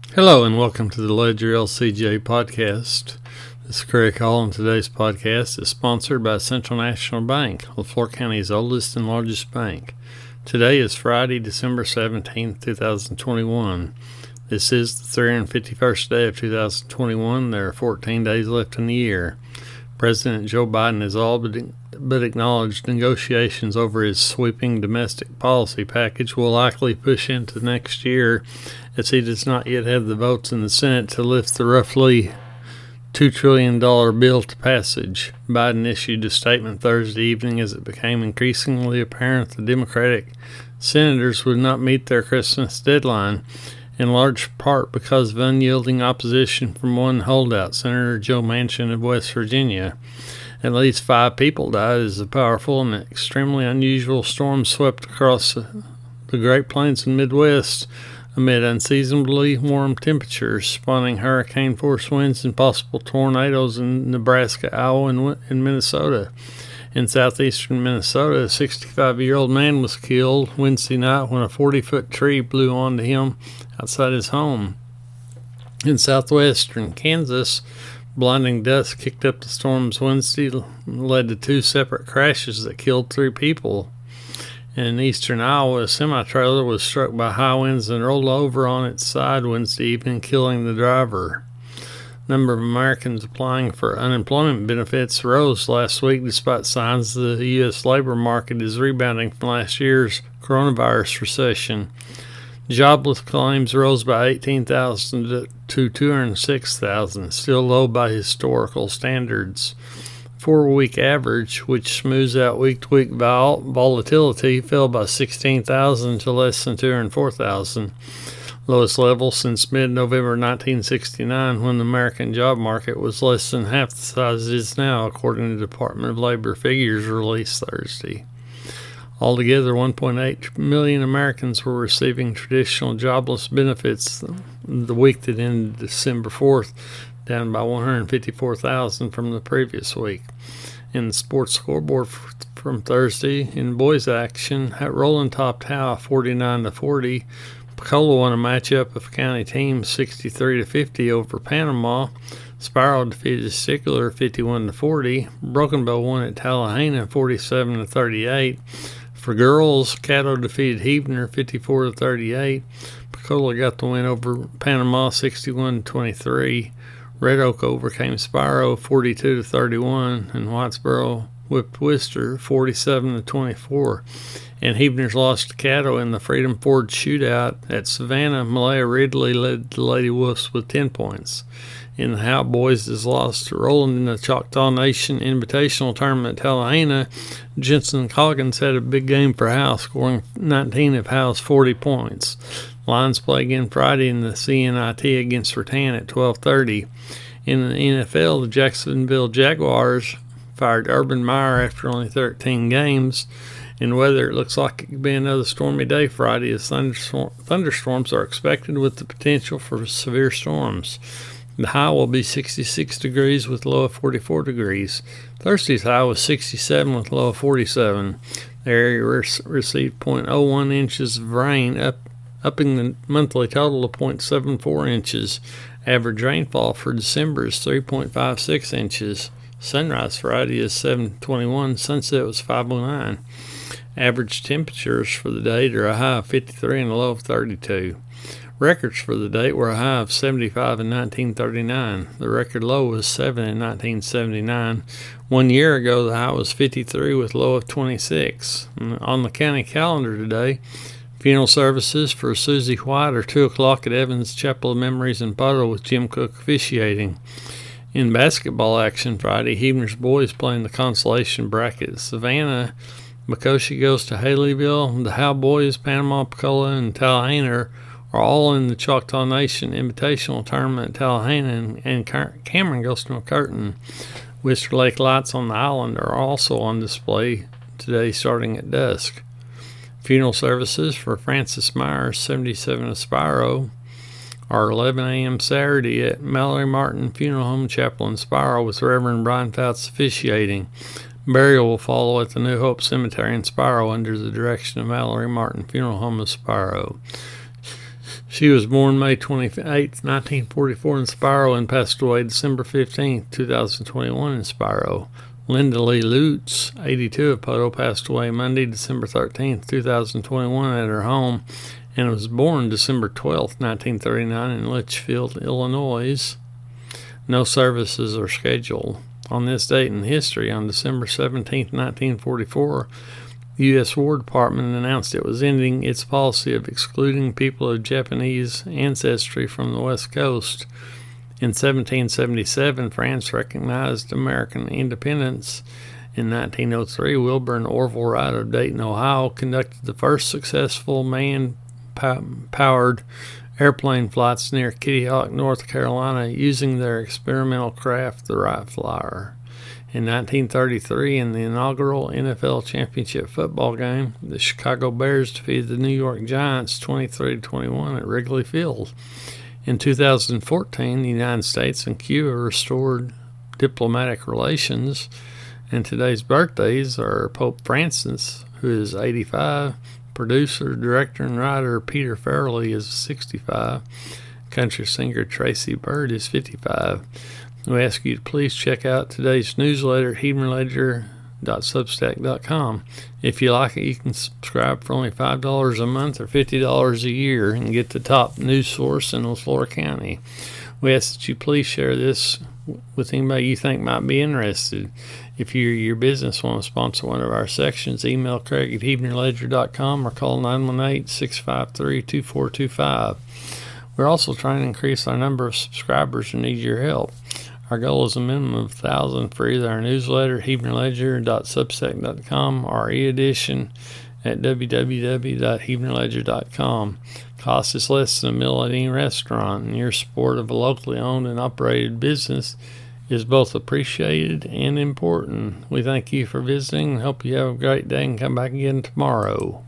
Hello and welcome to the Ledger LCJ podcast. This is Craig Hall, and today's podcast is sponsored by Central National Bank, LaFleur County's oldest and largest bank. Today is Friday, December 17th, 2021. This is the 351st day of 2021. There are 14 days left in the year. President Joe Biden has all but acknowledged negotiations over his sweeping domestic policy package will likely push into next year, as he does not yet have the votes in the Senate to lift the roughly $2 trillion bill to passage. Biden issued a statement Thursday evening as it became increasingly apparent the Democratic senators would not meet their Christmas deadline, in large part because of unyielding opposition from one holdout, Senator Joe Manchin of West Virginia. At least 5 people died as a powerful and extremely unusual storm swept across the Great Plains and Midwest amid unseasonably warm temperatures, spawning hurricane-force winds and possible tornadoes in Nebraska, Iowa, and Minnesota. In southeastern Minnesota, a 65-year-old man was killed Wednesday night when a 40-foot tree blew onto him outside his home. In southwestern Kansas, blinding dust kicked up the storms Wednesday, led to 2 separate crashes that killed 3 people. In eastern Iowa, a semi-trailer was struck by high winds and rolled over on its side Wednesday evening, killing the driver. Number of Americans applying for unemployment benefits rose last week despite signs the U.S. labor market is rebounding from last year's coronavirus recession. Jobless claims rose by 18,000 to 206,000, still low by historical standards. 4-week average, which smooths out week-to-week volatility, fell by 16,000 to less than 204,000. Lowest level since mid-November 1969, when the American job market was less than half the size it is now, according to the Department of Labor figures released Thursday. Altogether, 1.8 million Americans were receiving traditional jobless benefits the week that ended December 4th, down by 154,000 from the previous week. In the sports scoreboard from Thursday, in boys action, Roland topped Howe 49-40. Picola won a matchup of county teams 63-50 over Panama. Sparrow defeated Stigler 51-40. Broken Bow won at Tallahassee 47-38. For girls, Caddo defeated Heavener 54-38. Picola got the win over Panama 61-23. Red Oak overcame Sparrow 42-31, and Whitesboro whipped Worcester 47-24. And Heavener's lost to Caddo in the Freedom Ford shootout at Savannah. Malaya Ridley led the Lady Wolves with 10 points. In the Howe boys is lost to Roland in the Choctaw Nation Invitational Tournament at Tallahassee. Jensen Coggins had a big game for Howe, scoring 19 of Howe's 40 points. Lions play again Friday in the CNIT against Rattan at 12:30. In the NFL, the Jacksonville Jaguars fired Urban Meyer after only 13 games. In weather, it looks like it could be another stormy day Friday, as thunderstorms are expected with the potential for severe storms. The high will be 66 degrees with low of 44 degrees. Thursday's high was 67 with low of 47. The area received 0.01 inches of rain, upping the monthly total to 0.74 inches. Average rainfall for December is 3.56 inches. Sunrise Friday is 7:21. Sunset was 5:09. Average temperatures for the date are a high of 53 and a low of 32. Records for the date were a high of 75 in 1939. The record low was 7 in 1979. 1 year ago, the high was 53 with low of 26. On the county calendar today, funeral services for Susie White are 2 o'clock at Evans Chapel of Memories in Potter with Jim Cook officiating. In basketball action Friday, Heavener's boys playing the consolation bracket at Savannah. Makoshi goes to Haleyville. The Howe boys, Panama, Picola, and Tallahassee are all in the Choctaw Nation Invitational Tournament at Tallahassee, and Cameron goes to McCurtain. Whistler Lake lights on the island are also on display today starting at dusk. Funeral services for Francis Myers, 77 of Spiro, are 11 a.m. Saturday at Mallory Martin Funeral Home Chapel in Spiro with Reverend Brian Fouts officiating. Burial will follow at the New Hope Cemetery in Spiro under the direction of Mallory Martin Funeral Home of Spiro. She was born May 28, 1944 in Spiro and passed away December 15, 2021 in Spiro. Linda Lee Lutz, 82 of Poto, passed away Monday, December 13, 2021 at her home and was born December 12, 1939 in Litchfield, Illinois. No services are scheduled. On this date in history, on December 17, 1944, the U.S. War Department announced it was ending its policy of excluding people of Japanese ancestry from the West Coast. In 1777, France recognized American independence. In 1903, Wilbur and Orville Wright of Dayton, Ohio, conducted the first successful man-powered airplane flights near Kitty Hawk, North Carolina, using their experimental craft, the Wright Flyer. In 1933, in the inaugural NFL championship football game, the Chicago Bears defeated the New York Giants 23-21 at Wrigley Field. In 2014, the United States and Cuba restored diplomatic relations, and today's birthdays are Pope Francis, who is 85, producer, director, and writer Peter Farrelly is 65, country singer Tracy Byrd is 55. We ask you to please check out today's newsletter at HuebnerLedger.substack.com. If you like it, you can subscribe for only $5 a month or $50 a year and get the top news source in LaFleur County. We ask that you please share this with anybody you think might be interested. If you or your business want to sponsor one of our sections, email Craig at HuebnerLedger.com or call 918-653-2425. We're also trying to increase our number of subscribers and need your help. Our goal is a minimum of 1,000 for either our newsletter, HuebnerLedger.substack.com, or e-edition at www.HuebnerLedger.com. Cost is less than a meal at any restaurant, and your support of a locally owned and operated business is both appreciated and important. We thank you for visiting and hope you have a great day and come back again tomorrow.